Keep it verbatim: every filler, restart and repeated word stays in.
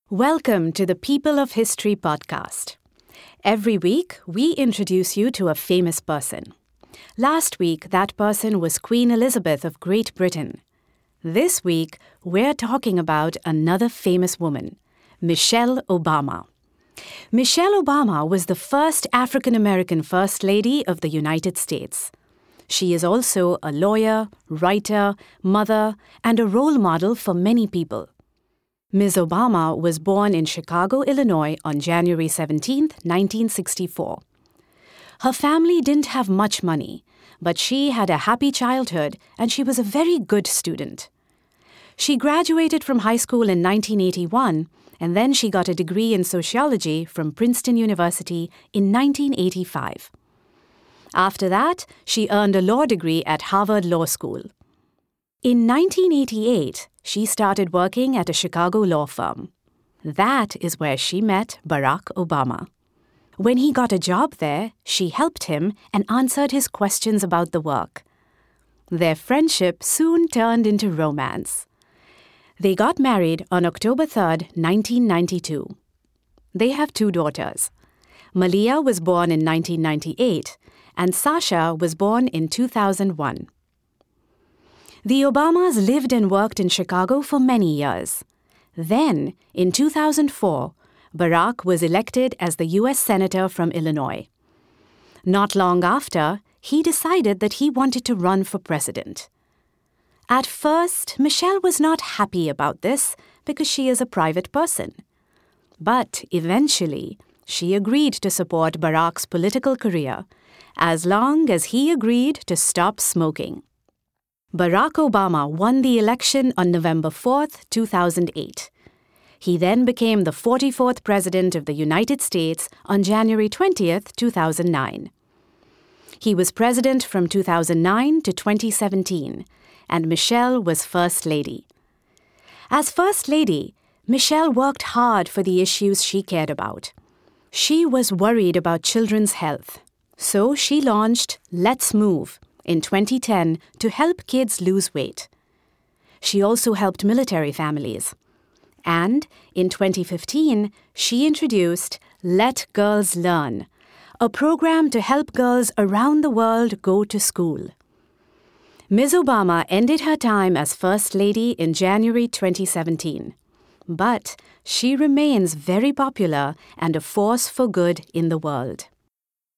Welcome to the People of History podcast. Every week, we introduce you to a famous person. Last week, that person was Queen Elizabeth of Great Britain. This week, we're talking about another famous woman, Michelle Obama. Michelle Obama was the first African-American First Lady of the United States. She is also a lawyer, writer, mother, and a role model for many people. Miz Obama was born in Chicago, Illinois on January seventeenth, nineteen sixty-four. Her family didn't have much money, but she had a happy childhood and she was a very good student. She graduated from high school in nineteen eighty-one, and then she got a degree in sociology from Princeton University in nineteen eighty-five. After that, she earned a law degree at Harvard Law School. In nineteen eighty-eight, she started working at a Chicago law firm. That is where she met Barack Obama. When he got a job there, she helped him and answered his questions about the work. Their friendship soon turned into romance. They got married on October third, nineteen ninety-two. They have two daughters. Malia was born in nineteen ninety-eight, and Sasha was born in two thousand one. The Obamas lived and worked in Chicago for many years. Then, in two thousand four, Barack was elected as the U S Senator from Illinois. Not long after, he decided that he wanted to run for president. At first, Michelle was not happy about this because she is a private person. But eventually, she agreed to support Barack's political career, as long as he agreed to stop smoking. Barack Obama won the election on November fourth, two thousand eight. He then became the forty-fourth President of the United States on January twentieth, two thousand nine. He was president from two thousand nine to twenty seventeen, and Michelle was First Lady. As First Lady, Michelle worked hard for the issues she cared about. She was worried about children's health, so she launched Let's Move in twenty ten to help kids lose weight. She also helped military families. And in twenty fifteen, she introduced Let Girls Learn, a program to help girls around the world go to school. Miz Obama ended her time as First Lady in January twenty seventeen. But she remains very popular and a force for good in the world.